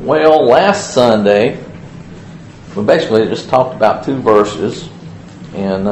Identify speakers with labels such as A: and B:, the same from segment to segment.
A: Well, last Sunday, we basically just talked about two verses in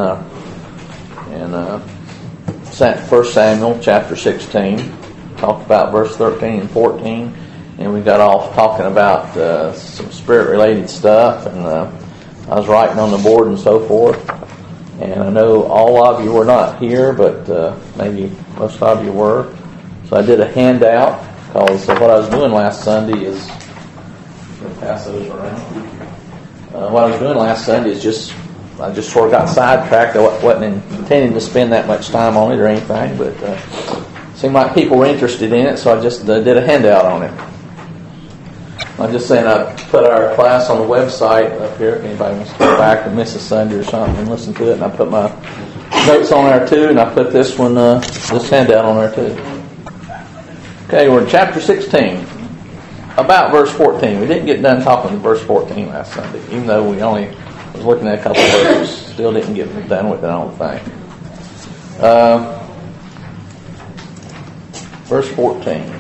A: 1 Samuel chapter 16. Talked about verse 13 and 14, and we got off talking about some spirit-related stuff, and I was writing on the board and so forth. And I know all of you were not here, but maybe most of you were. So I did a handout, because what I was doing last Sunday is, I'm going to pass those around. What I was doing last Sunday is I just sort of got sidetracked. I wasn't intending to spend that much time on it or anything, but it seemed like people were interested in it, so I just did a handout on it. I'm just saying I put our class on the website up here if anybody wants to go back and miss a Sunday or something and listen to it, and I put my notes on there too, and I put this handout on there too. Okay, we're in chapter 16, about verse 14. We didn't get done talking to verse 14 last Sunday, even though we only was looking at a couple of verses. Still didn't get done with it, I don't think. Verse 14.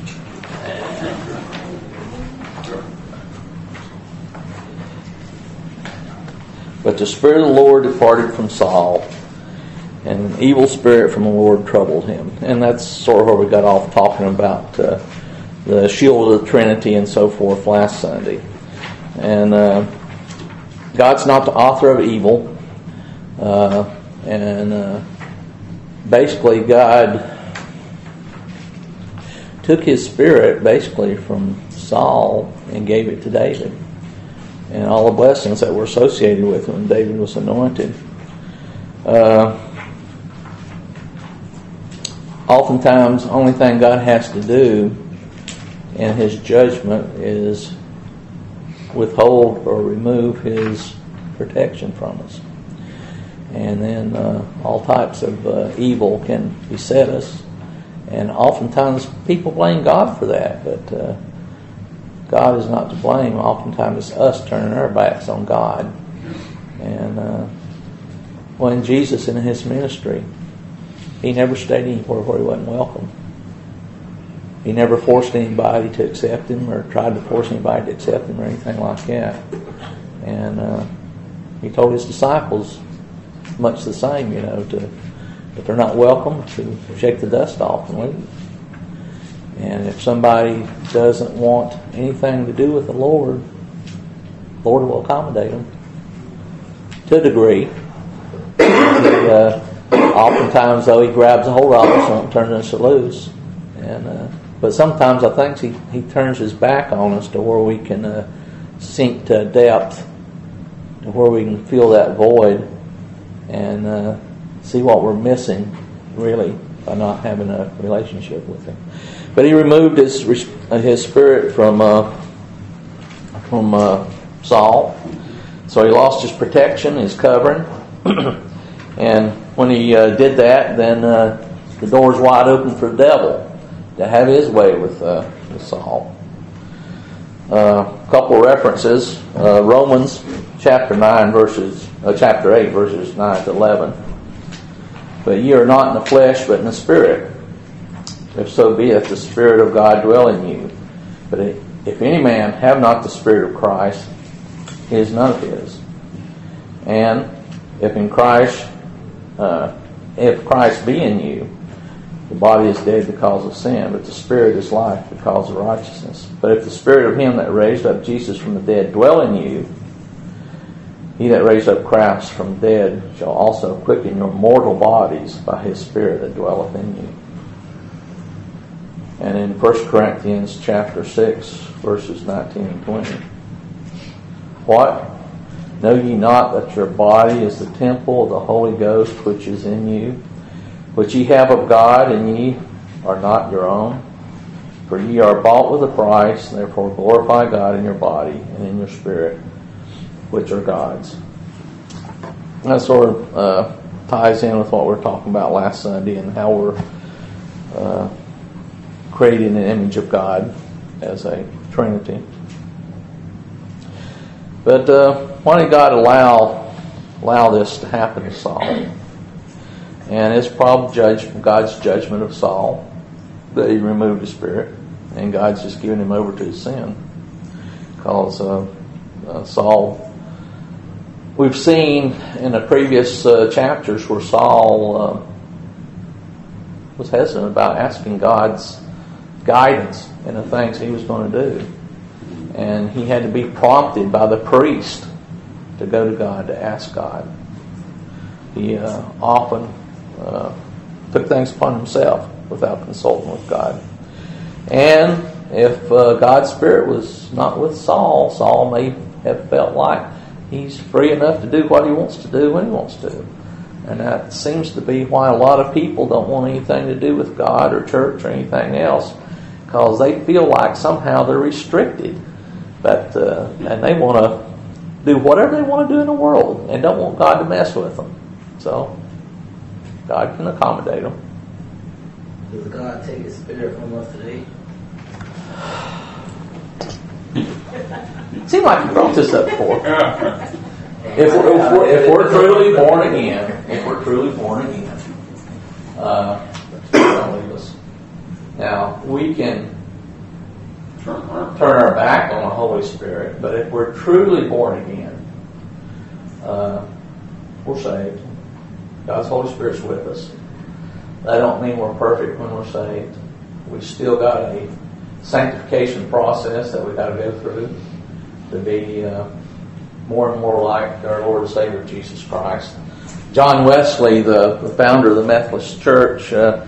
A: But the Spirit of the Lord departed from Saul, and an evil spirit from the Lord troubled him. And that's sort of where we got off talking about the shield of the Trinity and so forth last Sunday. And God's not the author of evil. Basically God took his spirit basically from Saul and gave it to David. And all the blessings that were associated with him when David was anointed. Oftentimes, the only thing God has to do in his judgment is withhold or remove his protection from us. And then all types of evil can beset us. And oftentimes, people blame God for that, but God is not to blame. Oftentimes it's us turning our backs on God. And when Jesus in his ministry, he never stayed anywhere where he wasn't welcome. He never forced anybody to accept him or tried to force anybody to accept him or anything like that. And he told his disciples much the same, if they're not welcome, to shake the dust off and leave. And if somebody doesn't want anything to do with the Lord will accommodate them to a degree. Oftentimes, though, he grabs a hold of us and turns us loose. But sometimes I think he turns his back on us to where we can sink to a depth, to where we can feel that void and see what we're missing, really, by not having a relationship with him. But he removed his spirit from Saul, so he lost his protection, his covering, and when he did that, then the door's wide open for the devil to have his way with Saul. A couple of references: Romans chapter 8, verses 9 to 11. But ye are not in the flesh, but in the Spirit. If so be it, the Spirit of God dwell in you. But if any man have not the Spirit of Christ, he is none of his. And if Christ be in you, the body is dead because of sin, but the Spirit is life because of righteousness. But if the Spirit of him that raised up Jesus from the dead dwell in you, he that raised up Christ from the dead shall also quicken your mortal bodies by his Spirit that dwelleth in you. And in 1 Corinthians chapter 6, verses 19 and 20. What? Know ye not that your body is the temple of the Holy Ghost which is in you, which ye have of God, and ye are not your own? For ye are bought with a price, therefore glorify God in your body and in your spirit, which are God's. That sort of ties in with what we were talking about last Sunday and how we're creating an image of God as a Trinity. But why did God allow this to happen to Saul? And it's probably God's judgment of Saul that he removed his spirit, and God's just giving him over to his sin. because Saul, we've seen in the previous chapters where Saul was hesitant about asking God's guidance in the things he was going to do. And he had to be prompted by the priest to go to God, to ask God. He often took things upon himself without consulting with God. And if God's Spirit was not with Saul, Saul may have felt like he's free enough to do what he wants to do when he wants to. And that seems to be why a lot of people don't want anything to do with God or church or anything else, because they feel like somehow they're restricted. But and they want to do whatever they want to do in the world and don't want God to mess with them. So God can accommodate them.
B: Does God take His Spirit from us today?
A: Seems like you brought this up before. If we're truly born again, don't leave us. Now we can turn our back on the Holy Spirit, but if we're truly born again, we're saved. God's Holy Spirit's with us. That don't mean we're perfect when we're saved. We still got a sanctification process that we've got to go through to be more and more like our Lord and Savior Jesus Christ. John Wesley, the founder of the Methodist Church,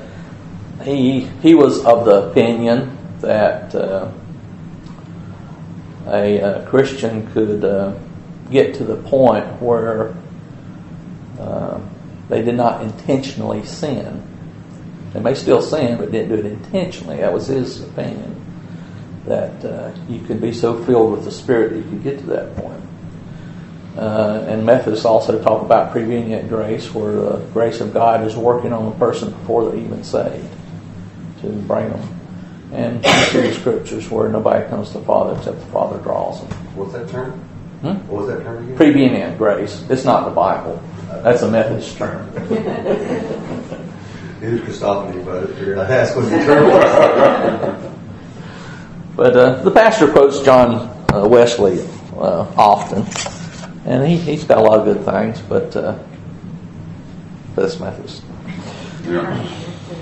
A: he was of the opinion that a Christian could get to the point where they did not intentionally sin. They may still sin, but didn't do it intentionally. That was his opinion, that you could be so filled with the Spirit that you could get to that point. And Methodists also talk about prevenient grace, where the grace of God is working on the person before they're even saved to bring them. And you see the scriptures where nobody comes to the Father except the Father draws them.
C: What's that term? What was that term again?
A: Prevenient grace. It's not the Bible. That's a Methodist term.
C: Neither could stop anybody. Figured I'd ask what the term was.
A: But the pastor quotes John Wesley often, and he's got a lot of good things, but that's Methodist.
D: Yeah.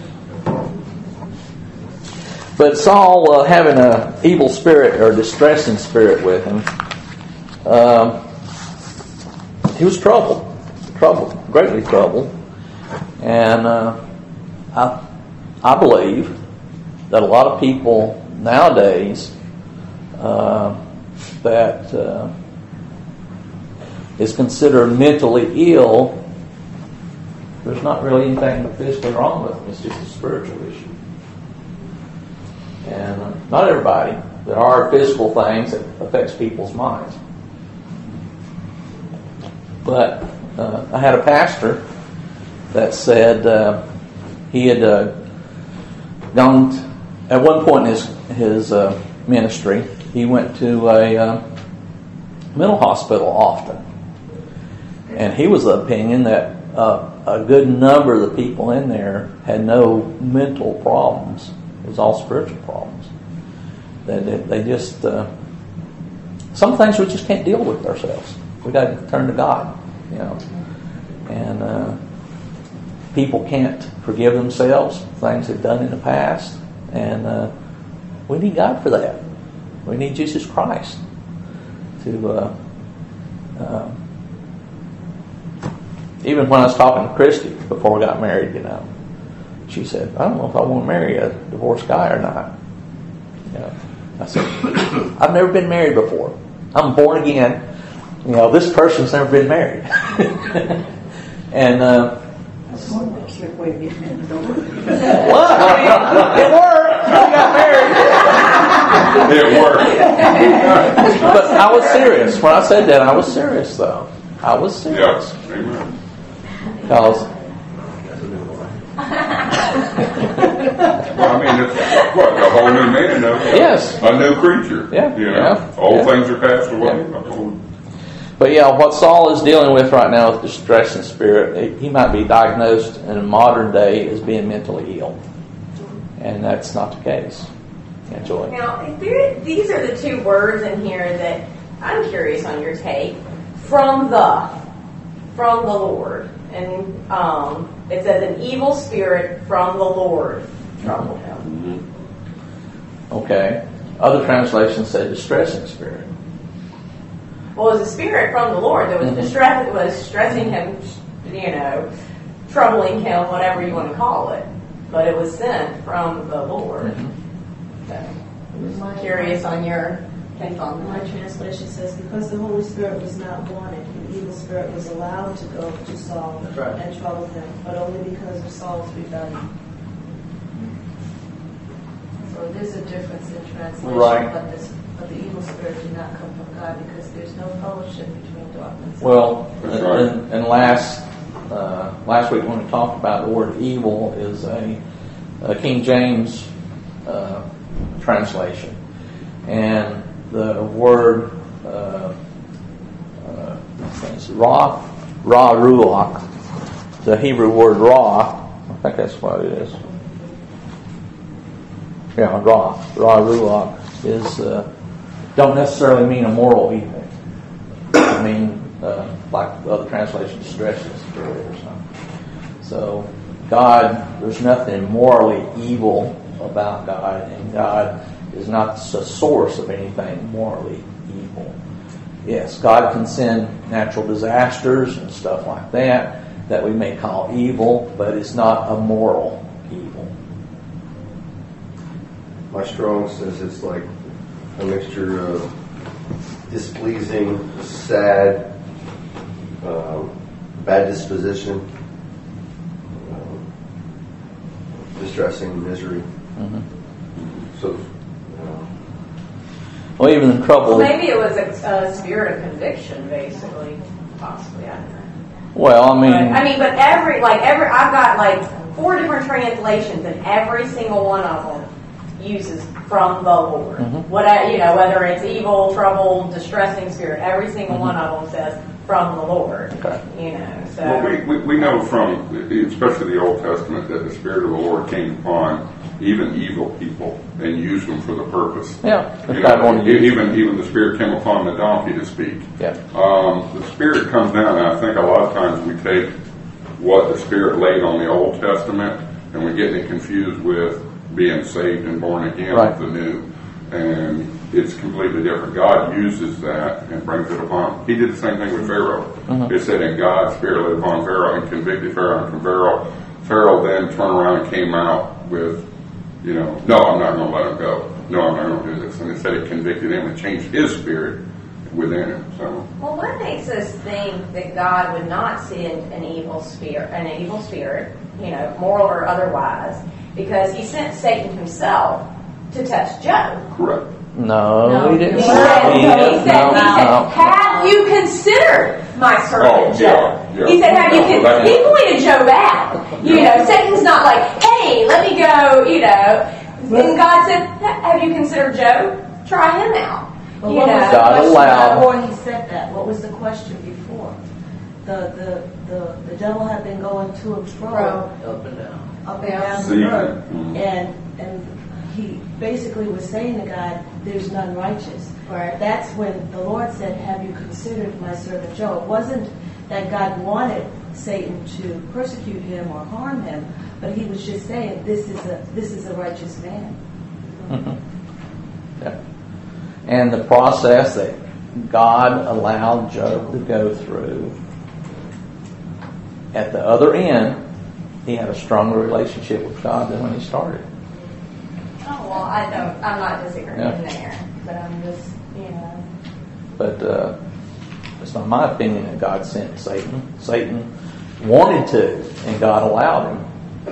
A: But Saul, having an evil spirit or distressing spirit with him, he was troubled, greatly troubled. And I believe that a lot of people nowadays that is considered mentally ill, there's not really anything physically wrong with them. It's just a spiritual issue. And not everybody. There are physical things that affects people's minds. But I had a pastor that said he had gone at one point in his ministry. He went to a mental hospital often, and he was of the opinion that a good number of the people in there had no mental problems. It was all spiritual problems. That they just some things we just can't deal with ourselves. We got to turn to God, you know. And people can't forgive themselves things they've done in the past, and we need God for that. We need Jesus Christ to. Even when I was talking to Christy before we got married, you know, she said, "I don't know if I want to marry a divorced guy or not." You know, I said, "I've never been married before. I'm born again. You know, this person's never been married." And what? I mean, it worked. I got married.
D: It worked.
A: But I was serious when I said that. I was serious, though. I was serious.
D: Yeah, amen.
A: Because
D: Well, I mean, it's what, a whole new man, though?
A: Yes.
D: A new creature.
A: Yeah,
D: You know,
A: yeah,
D: old
A: yeah.
D: things are passed away.
A: Yeah. But yeah, what Saul is dealing with right now with distressing spirit, he might be diagnosed in a modern day as being mentally ill. And that's not the case. Yeah, Joy.
E: Now, these are the two words in here that I'm curious on your take. From the Lord. And it says an evil spirit from the Lord troubled him.
A: Okay. Other translations say distressing spirit.
E: Well, it was a spirit from the Lord that was stressing him, troubling him, whatever you want to call it. But it was sent from the Lord. So, I'm curious on your take on
F: My
E: that.
F: translation says, because the Holy Spirit was not wanted, an evil spirit was allowed to go to Saul
B: That's right.
F: and trouble him, but only because of Saul's rebellion. So there's a difference in translation,
A: Right.
F: but the evil spirit did not come from God because there's no fellowship between darkness.
A: Well,
D: That's right.
A: and last week when we talked about the word evil is a King James translation, and the word ruach, the Hebrew word ra, I think that's what it is. Yeah, ra ruach is don't necessarily mean a moral evil. I mean, like the other translations, distressing spirit or something. So, God, there's nothing morally evil about God, and God is not the source of anything morally evil. Yes, God can send natural disasters and stuff like that we may call evil, but it's not a moral evil.
C: My strong says it's like a mixture of displeasing, sad, bad disposition, distressing, misery.
A: Mm-hmm.
C: So,
A: Well, even in trouble.
E: Well, maybe it was a spirit of conviction, basically, possibly. I don't know.
A: Well, I mean,
E: But every I've got like 4 different translations, and every single one of them uses from the Lord.
A: Mhm.
E: Whether it's evil, trouble, distressing spirit, every single one of them says from the Lord.
A: Okay.
E: So.
D: Well, we know from, especially the Old Testament, that the Spirit of the Lord came upon even evil people and used them for the purpose.
A: yeah, if
D: You
A: God
D: know,
A: wanted to use
D: even the Spirit came upon the donkey to speak.
A: Yeah.
D: The Spirit comes down, and I think a lot of times we take what the Spirit laid on the Old Testament and we get it confused with being saved and born again
A: Right.
D: with the new. And it's completely different. God uses that and brings it upon. He did the same thing with Pharaoh.
A: Mhm.
D: It said, and God's Spirit lay upon Pharaoh and convicted Pharaoh. And Pharaoh then turned around and came out with, no, I'm not going to let him go. No, I'm not going to do this. And it said it convicted him and changed his spirit within him. So,
E: Well, what makes us think that God would not send an evil spirit, moral or otherwise, because He sent Satan himself to test Job?
D: correct.
A: No, he didn't.
E: He said,
A: No.
E: have you considered my servant Job?
D: yeah.
E: He said, have you
D: No,
E: considered? He pointed Job out. Satan's not like, hey, let me go, And God said, have you considered Job? Try him out.
F: But what was the
A: God
F: question
A: allowed-
F: before he said that? What was the question before? The devil had been going to and fro,
B: Up and down.
F: up and down the
D: Season.
F: road,
D: Mhm.
F: and he basically was saying to God, "There's none righteous."
E: Right.
F: That's when the Lord said, "Have you considered my servant Job?" It wasn't that God wanted Satan to persecute him or harm him, but He was just saying, "This is a righteous man."
A: Mhm. Yeah. And the process that God allowed Job to go through, at the other end, he had a stronger relationship with God than when he started.
E: Oh, well, I'm not disagreeing
A: Yeah.
E: there, but I'm just,
A: But it's not my opinion that God sent Satan. Satan wanted to, and God allowed him.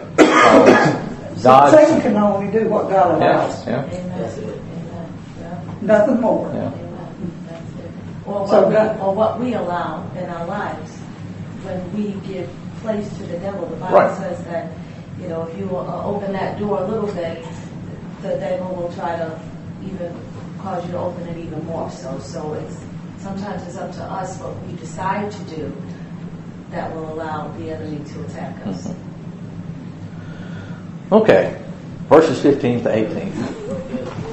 A: God,
G: Satan can only do what God allows.
A: yeah,
F: Amen.
B: That's it.
F: Amen. Yeah.
G: Nothing more.
A: yeah.
F: Amen. That's it. Or
G: So
F: what, what we allow in our lives when we give place to the devil. The Bible
A: Right.
F: says that, if you open that door a little bit, the devil will try to even cause you to open it even more so. So sometimes it's up to us what we decide to do that will allow the enemy to attack us.
A: Okay, verses 15 to 18.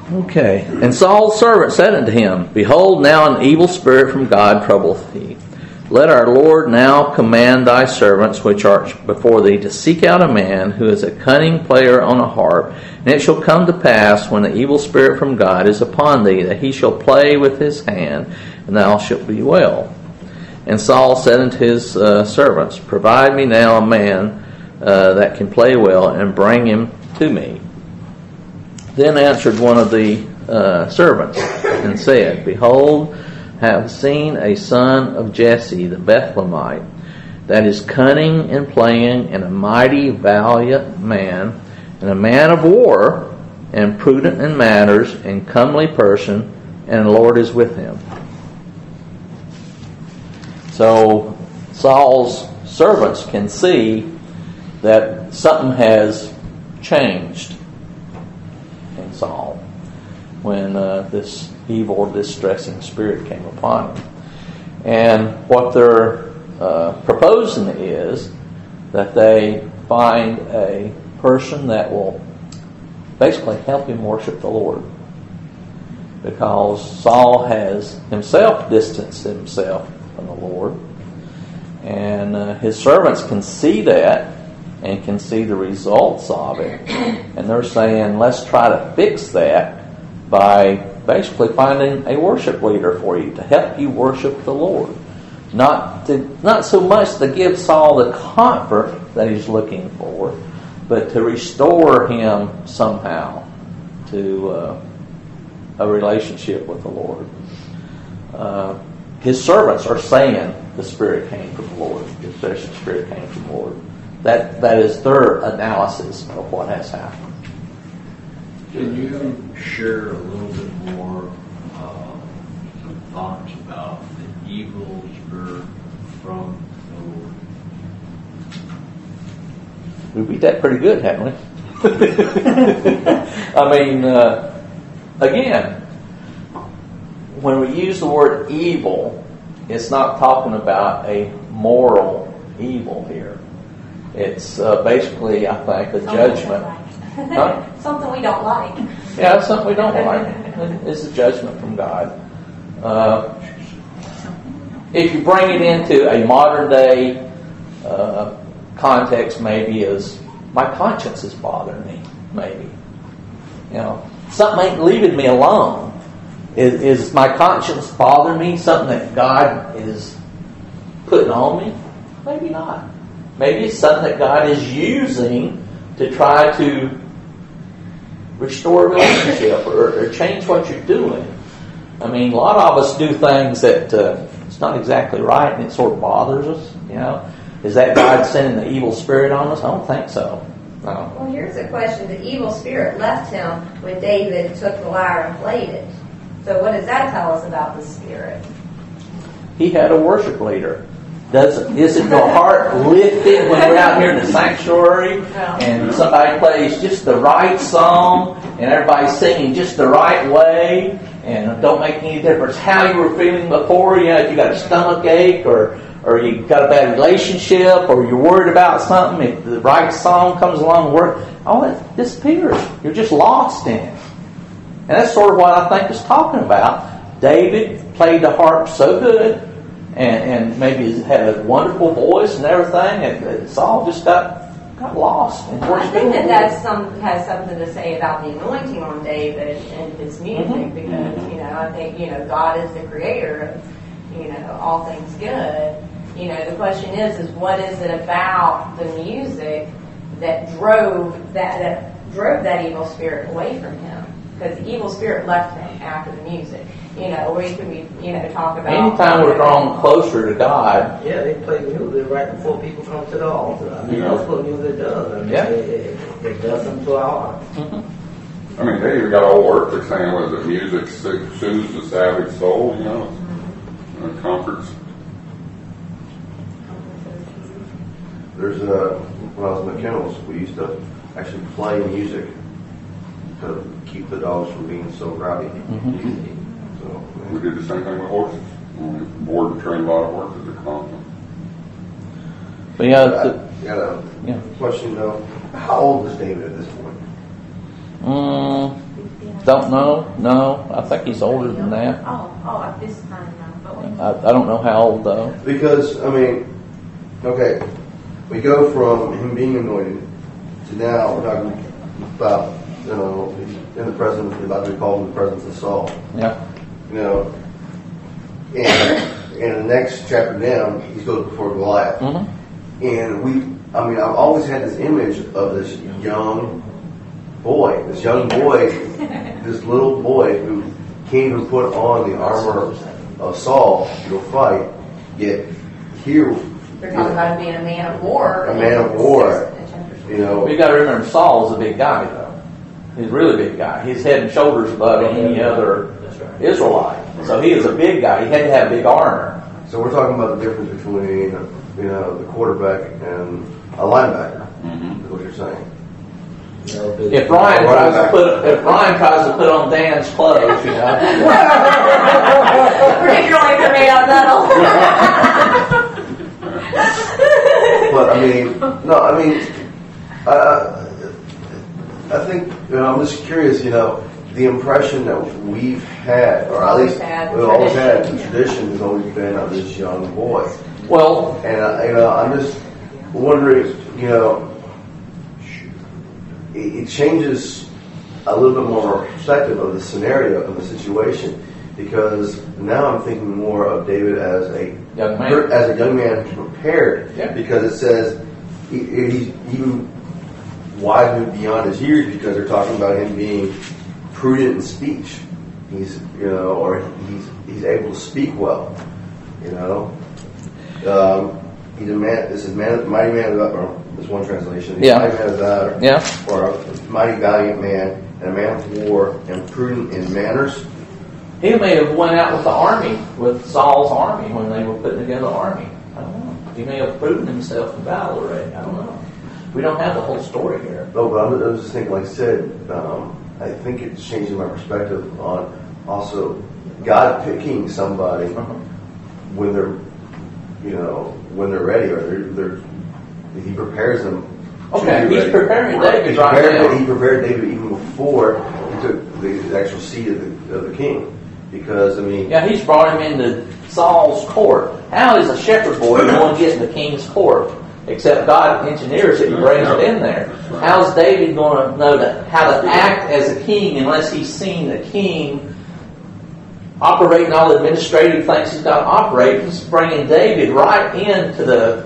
A: Okay. And Saul's servant said unto him, Behold, now an evil spirit from God troubleth thee. Let our Lord now command thy servants which are before thee to seek out a man who is a cunning player on a harp, and it shall come to pass when the evil spirit from God is upon thee that he shall play with his hand, and thou shalt be well. And Saul said unto his servants, Provide me now a man that can play well, and bring him to me. Then answered one of the servants and said, Behold, have seen a son of Jesse the Bethlehemite, that is cunning in playing, and a mighty valiant man, and a man of war, and prudent in matters, and comely person, and the Lord is with him. So Saul's servants can see that something has changed in Saul when this evil, distressing spirit came upon him. And what they're proposing is that they find a person that will basically help him worship the Lord. Because Saul has himself distanced himself from the Lord. And his servants can see that and can see the results of it. And they're saying, let's try to fix that by basically finding a worship leader for you to help you worship the Lord. Not so much to give Saul the comfort that he's looking for, but to restore him somehow to a relationship with the Lord. His servants are saying the Spirit came from the Lord. The possession Spirit came from the Lord. That is their analysis of what has happened.
H: Can you share a little bit more some thoughts about the evil spirit from the Lord?
A: We beat that pretty good, haven't we? I mean, again, when we use the word evil, it's not talking about a moral evil here. It's basically, I think, a judgment. Huh?
E: Something we don't like.
A: Yeah, it's something we don't like. It's a judgment from God. If you bring it into a modern day context, maybe is my conscience is bothering me. Maybe, something ain't leaving me alone. Is my conscience bothering me? Something that God is putting on me? Maybe not. Maybe it's something that God is using to try to restore a relationship or change what you're doing. I mean, a lot of us do things that it's not exactly right, and it sort of bothers us. Is that God sending the evil spirit on us? I don't think so. No.
E: Well, here's a question. The evil spirit left him when David took the lyre and played it. So what does that tell us about the spirit?
A: He had a worship leader. Isn't your heart lifted when we're out here in the sanctuary and somebody plays just the right song and everybody's singing just the right way, and it don't make any difference how you were feeling before? If you got a stomach ache or you got a bad relationship or you're worried about something, if the right song comes along, all that disappears. You're just lost in it. And that's sort of what I think it's talking about. David played the harp so good, and maybe had a wonderful voice and everything, and Saul just got lost.
E: I think that has something to say about the anointing on David and his music, because I think God is the creator of all things good. The question is what is it about the music that drove that evil spirit away from him? Because the evil spirit left him after the music. Or you can talk about.
A: Anytime we're drawn closer to God.
B: Yeah, they play music right before people come to the altar. I mean, that's what music does. It does something to our heart.
D: I mean, they even got all work. They're saying, was it music soothes the savage soul? Comforts.
C: There's when I was in the kennels, we used to actually play music to keep the dogs from being so rowdy. So,
D: We did the same thing with horses. We board and train a lot of horses at Compton.
A: But
C: I got a question though. How old was David at this point?
A: Don't know. No, I think he's older than that.
F: At this time now. But when
A: I don't know how old though.
C: Because, I mean, okay, we go from him being anointed to now we're talking about, you know, in the presence, about to be called in the presence of Saul.
A: Yeah.
C: You know, and in the next chapter down, he goes before Goliath.
A: Mm-hmm.
C: And I've always had this image of this young boy, this little boy who can't even put on the armor of Saul to go fight, yet here,
E: They're talking about being a man of war.
C: a man of war, you know.
A: You got to remember, Saul's a big guy though. He's a really big guy. He's head and shoulders above any other Israelite. So he is a big guy. He had to have big armor.
C: So we're talking about the difference between, you know, the quarterback and a linebacker.
D: Mm-hmm.
C: Is what you're saying.
A: If Ryan tries to put on Dan's clothes, you know.
E: Particularly if they're made out of metal.
C: But I think, you know, I'm just curious, you know, the impression that we've had, or at least we've always had, the tradition has always been of this young boy.
A: Well,
C: And, you know, I'm just wondering, you know, it changes a little bit more perspective of the scenario, of the situation, because now I'm thinking more of David as a
A: young man.
C: who's prepared,
A: Yeah.
C: because it says he's even wise beyond his years, because they're talking about him being prudent in speech. He's, you know, or he's able to speak well, you know. He's a man. This is mighty man of valor. There's one translation. He's
A: Yeah.
C: mighty man of valor.
A: Yeah.
C: Or a mighty valiant man, and a man of war, and prudent in manners.
A: He may have went out with the army, with Saul's army when they were putting together the army. I don't know. He may have proven himself in battle already. I don't know. We don't have the whole story here.
C: No, but I was just thinking, like I said, I think it's changing my perspective on also God picking somebody when they're, you know, when they're ready, or He prepares them.
A: Okay, he's
C: ready.
A: preparing David right now.
C: He prepared David even before he took the actual seat of the king, because I mean,
A: Yeah, he's brought him into Saul's court. How is a shepherd boy going to get in the king's court? Except God engineers it and brings it in there. How's David going to know how to act as a king unless he's seen the king operating all the administrative things he's got to operate? He's bringing David right into the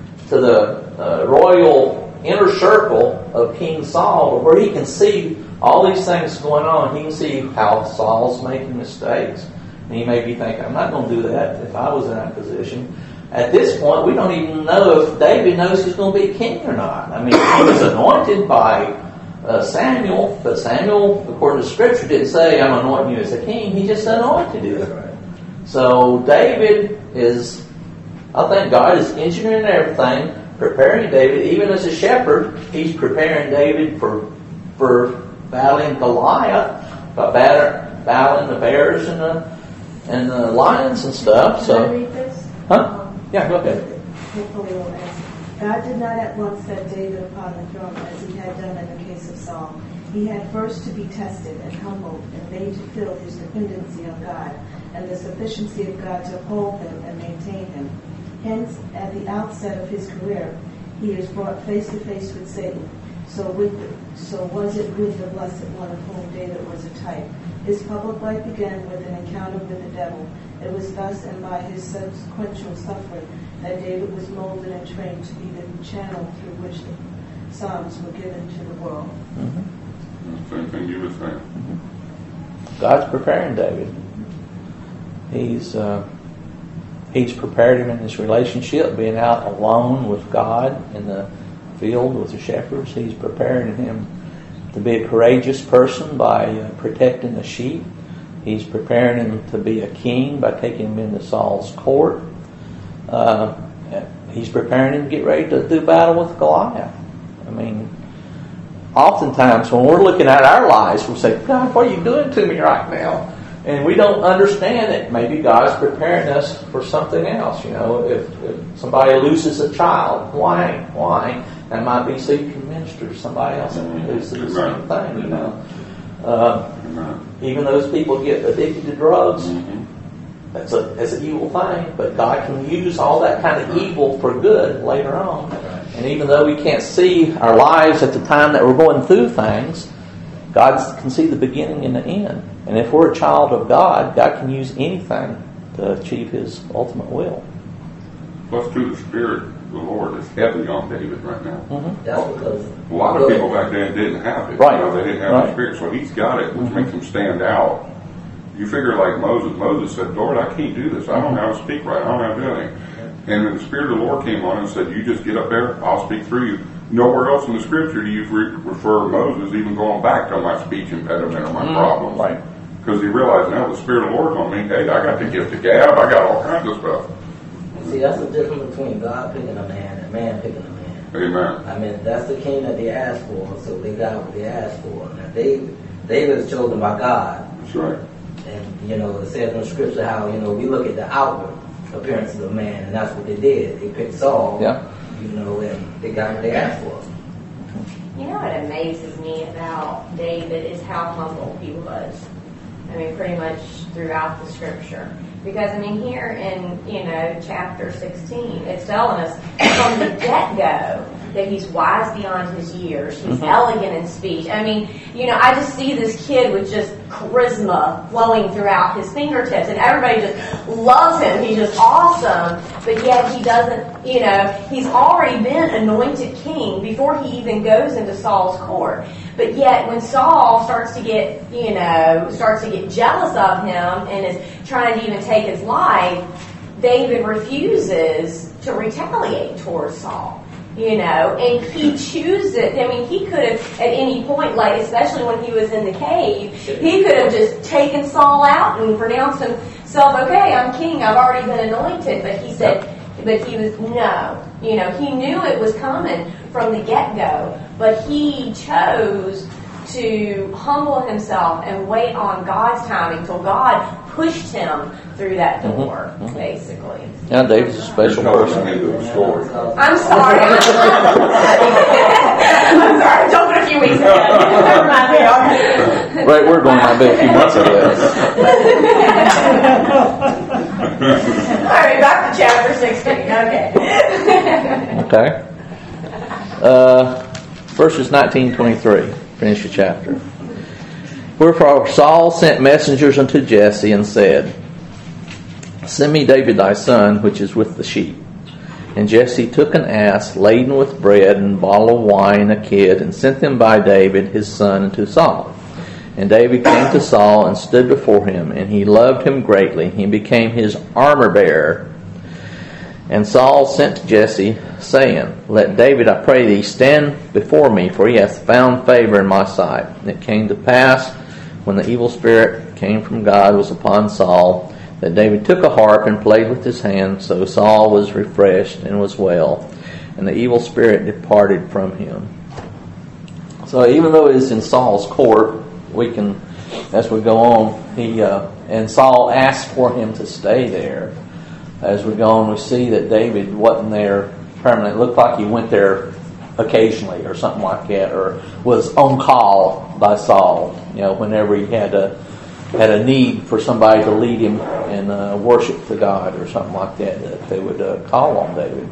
A: royal inner circle of King Saul, where he can see all these things going on. He can see how Saul's making mistakes. And he may be thinking, I'm not going to do that if I was in that position. At this point, we don't even know if David knows he's going to be king or not. I mean, he was anointed by Samuel, but Samuel, according to Scripture, didn't say, I'm anointing you as a king. He just anointed you. So David is, I think God is engineering everything, preparing David, even as a shepherd. He's preparing David for battling Goliath, by battling the bears and the lions and stuff.
F: Can I
A: So,
F: read this?
A: huh? Yeah, go ahead.
F: Hopefully it won't ask. God did not at once set David upon the throne as he had done in the case of Saul. He had first to be tested and humbled and made to feel his dependency on God and the sufficiency of God to uphold him and maintain him. Hence, at the outset of his career, he is brought face to face with Satan. So was it with the Blessed One of whom David was a type. His public life began with an encounter with the devil. It was thus and by his subsequent suffering that David was molded and trained to be the channel through which the Psalms were given to the world.
D: Same thing you were saying.
A: God's preparing David. He's prepared him in his relationship, being out alone with God in the field with the shepherds. He's preparing him to be a courageous person by protecting the sheep. He's preparing him to be a king by taking him into Saul's court. He's preparing him to get ready to do battle with Goliath. I mean, oftentimes when we're looking at our lives, we say, God, what are you doing to me right now? And we don't understand it. Maybe God's preparing us for something else. You know, if somebody loses a child, why? That might be so you can minister to somebody else that loses the same thing, you know. Even those people get addicted to drugs. That's an evil thing, but God can use all that kind of evil for good later on. And even though we can't see our lives at the time that we're going through things, God can see the beginning and the end. And if we're a child of God, God can use anything to achieve His ultimate will.
D: Plus, too, the Spirit of the Lord is heavy on David right now.
B: That's because
D: A lot of people back then didn't have it.
A: Right.
D: They didn't have the Spirit, so he's got it, which makes him stand out. You figure like Moses. Moses said, Lord, I can't do this. I don't know how to speak right. I don't know how to do anything. And when the Spirit of the Lord came on and said, you just get up there, I'll speak through you. Nowhere else in the Scripture do you refer Moses even going back to my speech impediment or my problems.
A: Right.
D: Because he realized now the Spirit of the Lord's on me. Hey, I got the gift of gab. I got all kinds of stuff.
B: See, that's the difference between God picking a man and man picking a man.
D: Amen.
B: I mean, that's the king that they asked for, so they got what they asked for. Now, David is chosen by God.
D: That's right.
B: And, it says in the scripture how, we look at the outward appearance of a man, and that's what they did. They picked Saul, and they got what they asked for.
E: You know what amazes me about David is how humble he was. I mean, pretty much throughout the scripture. Because, here in, chapter 16, it's telling us from the get-go that he's wise beyond his years. He's elegant in speech. I just see this kid with just charisma flowing throughout his fingertips, and everybody just loves him. He's just awesome. But yet he doesn't, he's already been anointed king before he even goes into Saul's court. But yet when Saul starts to get jealous of him and is trying to even take his life, David refuses to retaliate towards Saul. And he chooses, he could have at any point, especially when he was in the cave, he could have just taken Saul out and pronounced himself, okay, I'm king, I've already been anointed. But he said, no. He knew it was coming from the get-go, but he chose to humble himself and wait on God's timing until God pushed him through that door, basically.
A: Yeah, David's a special person.
E: I'm sorry. I'm sorry. I'm jumping a few weeks ahead. Never mind.
A: Right, we're going might be a few months ahead.
E: All right, back to chapter 16. Okay.
A: Verses 19-23. Finish the chapter. Wherefore Saul sent messengers unto Jesse and said, Send me David thy son, which is with the sheep. And Jesse took an ass laden with bread and a bottle of wine, a kid, and sent them by David his son unto Saul. And David came to Saul and stood before him, and he loved him greatly. He became his armor bearer. And Saul sent to Jesse, saying, Let David, I pray thee, stand before me, for he hath found favor in my sight. And it came to pass, when the evil spirit came from God was upon Saul, that David took a harp and played with his hand. So Saul was refreshed and was well, and the evil spirit departed from him. So even though it's in Saul's court, we can, as we go on, and Saul asked for him to stay there. As we go on, we see that David wasn't there permanently. It looked like he went there occasionally or something like that, or was on call by Saul, whenever he had a need for somebody to lead him in worship to God or something like that, that they would call on David.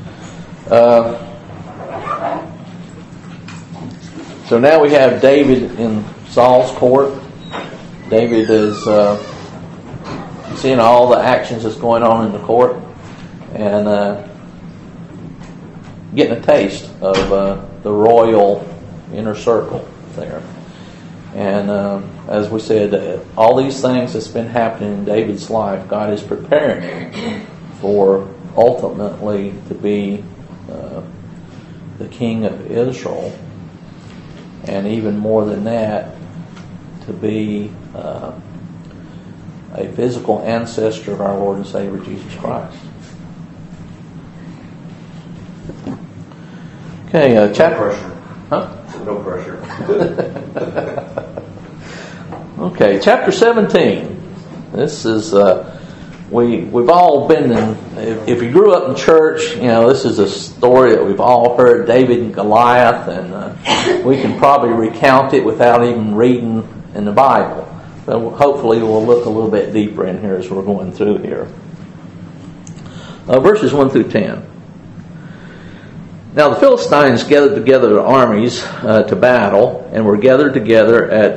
A: So now we have David in Saul's court. David is seeing all the actions that's going on in the court and getting a taste of the royal inner circle there. And as we said, all these things that's been happening in David's life, God is preparing him for ultimately to be the king of Israel, and even more than that, to be a physical ancestor of our Lord and Savior Jesus Christ. Okay, chapter.
C: No pressure. No pressure.
A: Okay, chapter 17. This is we've all been in, if you grew up in church, this is a story that we've all heard, David and Goliath, and we can probably recount it without even reading in the Bible. But hopefully we'll look a little bit deeper in here as we're going through here. Verses 1 through 10. Now the Philistines gathered together their armies to battle, and were gathered together at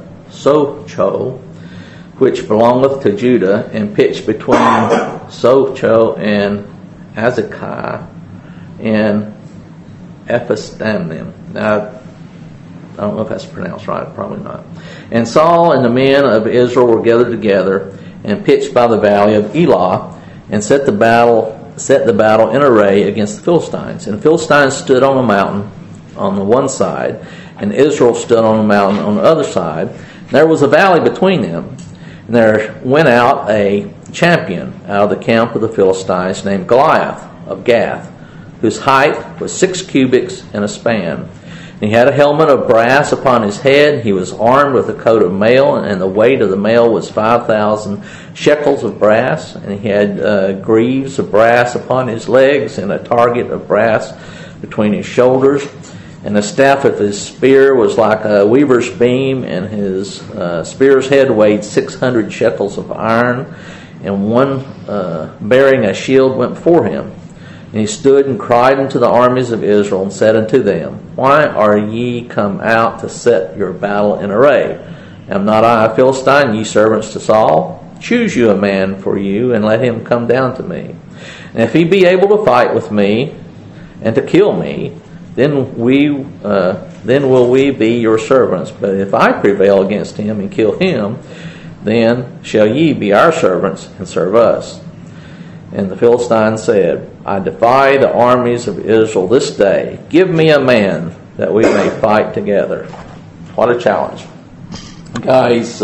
A: Socho, which belongeth to Judah, and pitched between Socho and Azekah and Ephes-dammim. Now, I don't know if that's pronounced right, probably not. And Saul and the men of Israel were gathered together and pitched by the valley of Elah, and set the battle in array against the Philistines. And the Philistines stood on a mountain on the one side, and Israel stood on a mountain on the other side. And there was a valley between them. And there went out a champion out of the camp of the Philistines named Goliath of Gath, whose height was 6 cubits and a span. And he had a helmet of brass upon his head. He was armed with a coat of mail, and the weight of the mail was 5,000 shekels of brass. And he had greaves of brass upon his legs, and a target of brass between his shoulders. And the staff of his spear was like a weaver's beam, and his spear's head weighed 600 shekels of iron. And one bearing a shield went before him. And he stood and cried unto the armies of Israel, and said unto them, Why are ye come out to set your battle in array? Am not I a Philistine, ye servants to Saul? Choose you a man for you, and let him come down to me. And if he be able to fight with me, and to kill me, then will we be your servants. But if I prevail against him and kill him, then shall ye be our servants and serve us. And the Philistines said, I defy the armies of Israel this day. Give me a man that we may fight together. What a challenge. The guy's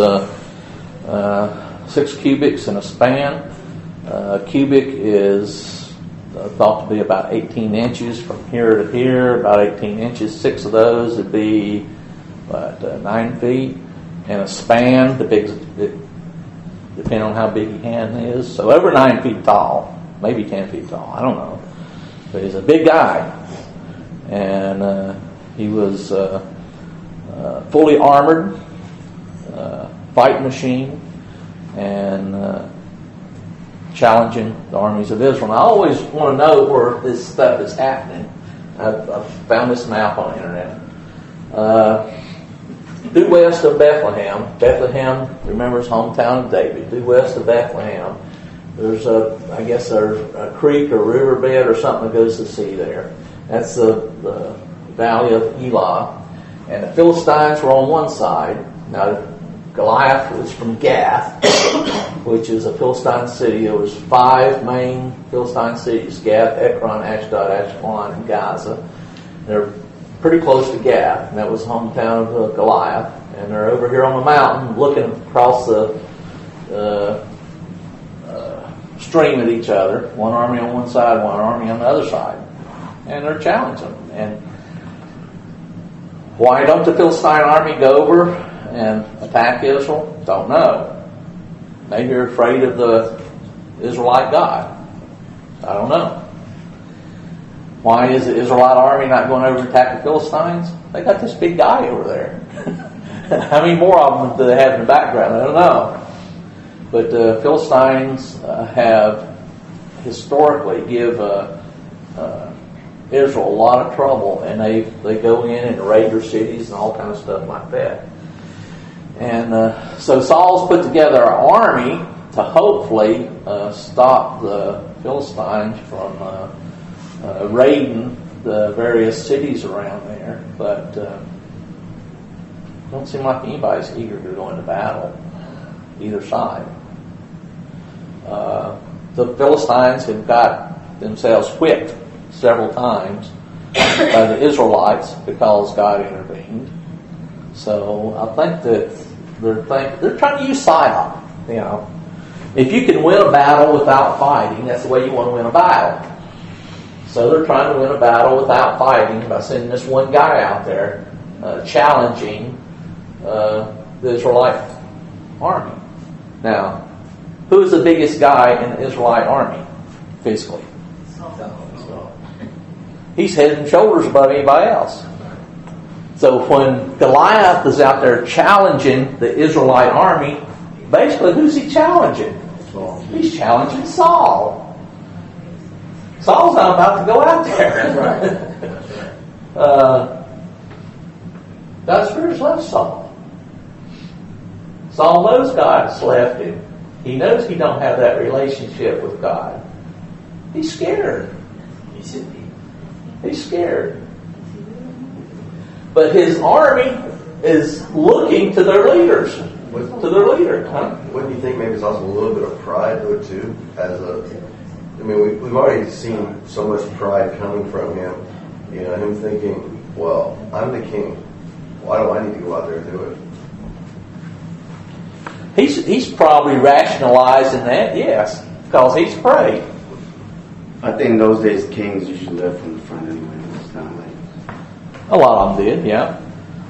A: 6 cubits in a span. Cubic is thought to be about 18 inches from here to here, about 18 inches. 6 of those would be 9 feet. And a span, depending on how big your hand is. So over 9 feet tall, maybe 10 feet tall, I don't know. But he's a big guy. And he was fully armored, fight machine, and challenging the armies of Israel. And I always want to know where this stuff is happening. I've found this map on the internet. Due west of Bethlehem. Bethlehem, remember, is hometown of David. Due west of Bethlehem, there's a creek or riverbed or something that goes to the sea there. That's the valley of Elah. And the Philistines were on one side. Now, Goliath was from Gath, which is a Philistine city. There was 5 main Philistine cities: Gath, Ekron, Ashdod, Ashkelon, and Gaza. They're pretty close to Gath, and that was the hometown of Goliath. And they're over here on the mountain looking across the stream at each other. One army on one side, one army on the other side. And they're challenging them. And why don't the Philistine army go over and attack Israel? Don't know. Maybe they're afraid of the Israelite God. I don't know. Why is the Israelite army not going over and attack the Philistines? They got this big guy over there. How many more of them do they have in the background? I don't know. But the Philistines have historically give Israel a lot of trouble, and they go in and raid their cities and all kind of stuff like that. And so Saul's put together an army to hopefully stop the Philistines from raiding the various cities around there, but don't seem like anybody's eager to go into battle, either side. The Philistines have got themselves whipped several times by the Israelites because God intervened. So I think that they're trying to use psyop. You know, if you can win a battle without fighting, that's the way you want to win a battle. So they're trying to win a battle without fighting by sending this one guy out there challenging the Israelite army. Now, Who is the biggest guy in the Israelite army, physically? He's head and shoulders above anybody else. So when Goliath is out there challenging the Israelite army, basically who's he challenging? He's challenging Saul. Saul's not about to go out there.
B: That's right.
A: God Spirit's left Saul. Saul knows God's left him. He knows he don't have that relationship with God. He's scared.
B: He should be.
A: He's scared. But his army is looking to their leaders. To their leader. Huh?
C: Wouldn't you think maybe it's also a little bit of pride to it too? We've already seen so much pride coming from him. Him thinking, well, I'm the king. Why do I need to go out there and do it?
A: He's probably rationalizing that, yes, because he's afraid.
I: I think in those days kings usually led from the front anyway. It's kind of like
A: a lot of them did, yeah.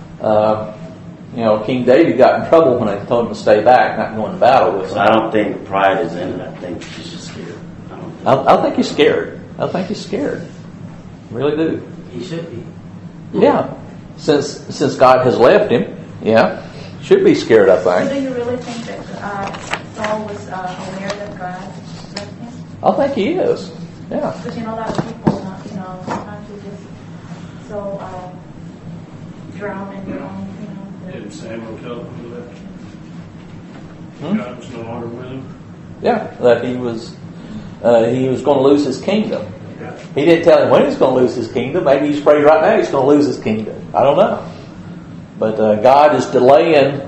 A: King David got in trouble when they told him to stay back, not going to battle with him.
I: I don't think pride is in it. I think he's just scared.
A: I think he's scared. I think he's scared. Really do.
B: He should be.
A: Yeah. Since God has left him, yeah. Should be scared, I think.
F: So do you really think that Saul was aware that God left him?
A: I think he is. Yeah.
F: Because a lot of people, sometimes you just so drown in your own,
J: Didn't Samuel tell him he left?
A: Hmm?
J: God was no longer with him.
A: Yeah, that he was going to lose his kingdom.
J: Yeah.
A: He didn't tell him when he's going to lose his kingdom. Maybe he's afraid right now he's going to lose his kingdom. I don't know. But God is delaying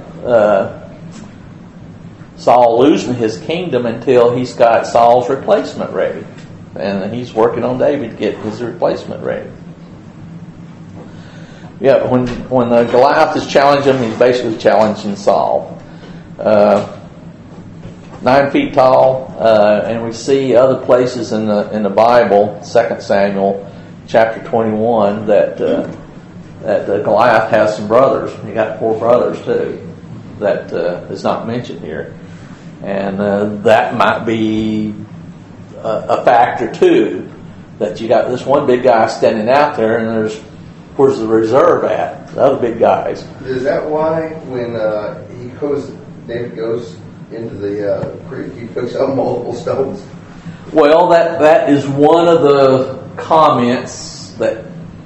A: Saul losing his kingdom until he's got Saul's replacement ready. And he's working on David to get his replacement ready. Yeah, when Goliath is challenging him, he's basically challenging Saul. 9 feet tall, and we see other places in the Bible, 2 Samuel chapter 21, that Goliath has some brothers. He got 4 brothers too. That is not mentioned here, and that might be a factor too. That you got this one big guy standing out there, and where's the reserve at? The other big guys.
C: Is that why when David goes into the creek, he picks up multiple stones?
A: Well, that is one of the comments that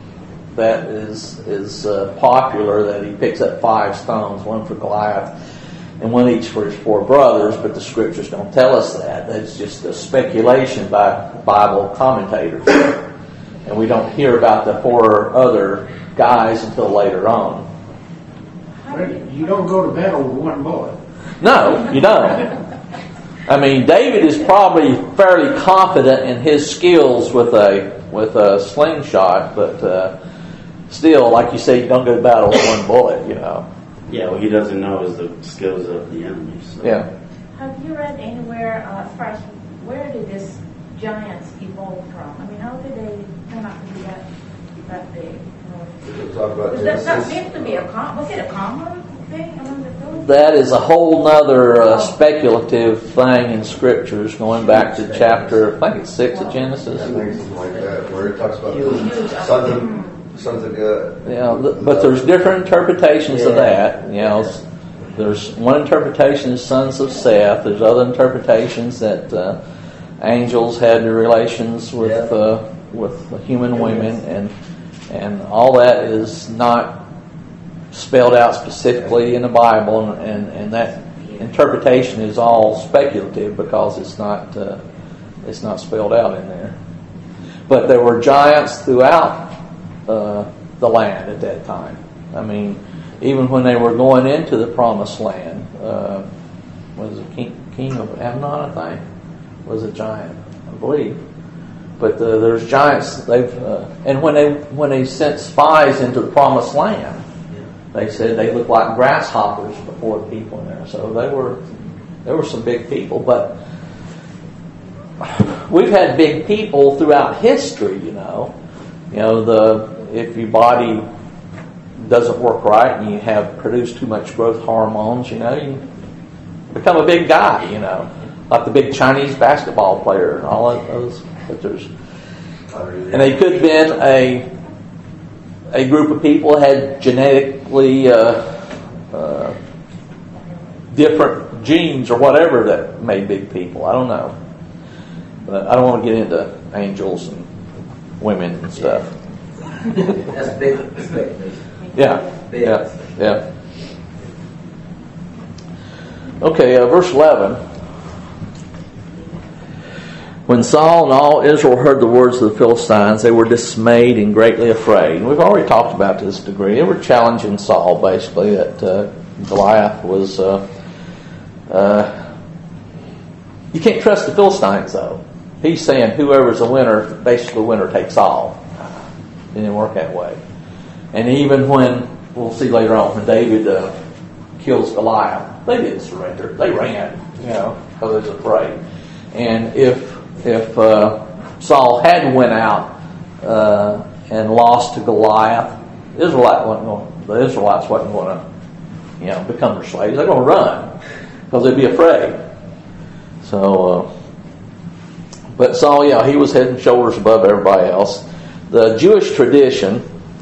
A: is popular, that he picks up 5 stones, one for Goliath and one each for his 4 brothers, but the scriptures don't tell us that. That's just a speculation by Bible commentators. And we don't hear about the 4 other guys until later on.
J: You don't go to battle with one bullet.
A: No, you don't. I mean, David is probably fairly confident in his skills with a slingshot, but still, like you say, you don't go to battle with one bullet,
I: Yeah, what he doesn't know is the skills of the enemy. So.
A: Yeah.
F: Have you read anywhere, as far as where did this giants evolve from? I mean, how did they come out to be that big?
C: We'll talk about
F: That seems to be was it a common thing among the Philistines?
A: That is a whole nother speculative thing in scriptures, going back to chapter, I think it's 6 of Genesis.
C: I think something like that, where it talks about sons of God.
A: Yeah, but there's different interpretations of that. There's one interpretation is sons of Seth. There's other interpretations that angels had relations with human women, and all that is not spelled out specifically in the Bible, and that interpretation is all speculative because it's not spelled out in there. But there were giants throughout the land at that time. I mean, even when they were going into the promised land, was the king of Ammon, I think, was a giant, I believe. But there's giants. And when they sent spies into the promised land, they said they looked like grasshoppers before the people in there. So there were some big people. But we've had big people throughout history. If your body doesn't work right and you have produced too much growth hormones, you become a big guy. like the big Chinese basketball player and all of those pictures. And they could have been a group of people that had genetically different genes or whatever that made big people. I don't know. But I don't want to get into angels and women and stuff.
B: That's big speculation.
A: Yeah. Okay, verse 11. When Saul and all Israel heard the words of the Philistines, they were dismayed and greatly afraid. And we've already talked about this degree. They were challenging Saul, basically, that Goliath was... you can't trust the Philistines, though. He's saying whoever's the winner, basically the winner takes all. It didn't work that way. And even when, we'll see later on, when David kills Goliath, they didn't surrender. They ran, because they was afraid. And if Saul hadn't went out and lost to Goliath, the Israelites wasn't going to, become their slaves. They're going to run because they'd be afraid. So, but Saul, he was head and shoulders above everybody else. The Jewish tradition,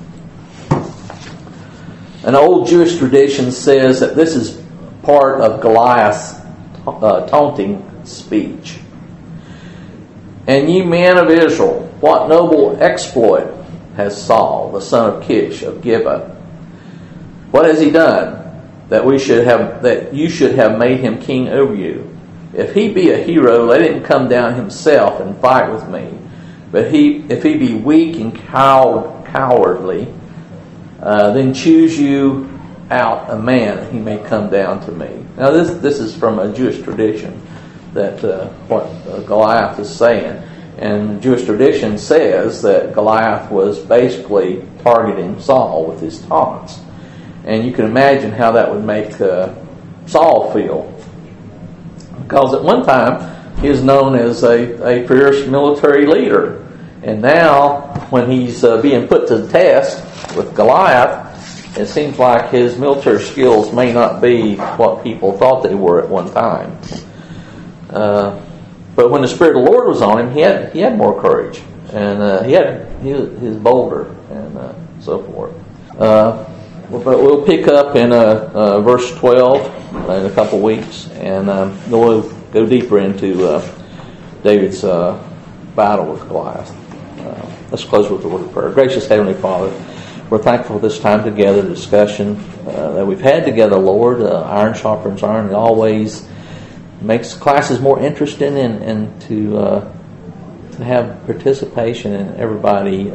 A: an old Jewish tradition, says that this is part of Goliath's taunting speech. And ye men of Israel, what noble exploit has Saul, the son of Kish of Gibeah? What has he done that you should have made him king over you? If he be a hero, let him come down himself and fight with me. But if he be weak and cowardly, then choose you out a man that he may come down to me. Now this is from a Jewish tradition, that what Goliath is saying. And Jewish tradition says that Goliath was basically targeting Saul with his taunts. And you can imagine how that would make Saul feel. Because at one time he was known as a fierce military leader. And now when he's being put to the test with Goliath, it seems like his military skills may not be what people thought they were at one time. But when the Spirit of the Lord was on him, he had more courage, and he was bolder, and so forth. But we'll pick up in verse 12 in a couple weeks, and we'll go deeper into David's battle with Goliath. Let's close with a word of prayer. Gracious Heavenly Father, we're thankful for this time together, the discussion that we've had together, Lord. Iron sharpens iron. It always makes classes more interesting, and to have participation in everybody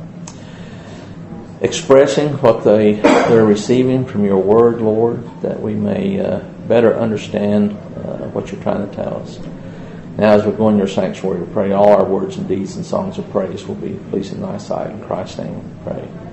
A: expressing what they're receiving from your word, Lord, that we may better understand what you're trying to tell us. Now, as we go in your sanctuary, we pray all our words and deeds and songs of praise will be pleasing in thy sight. In Christ's name we pray.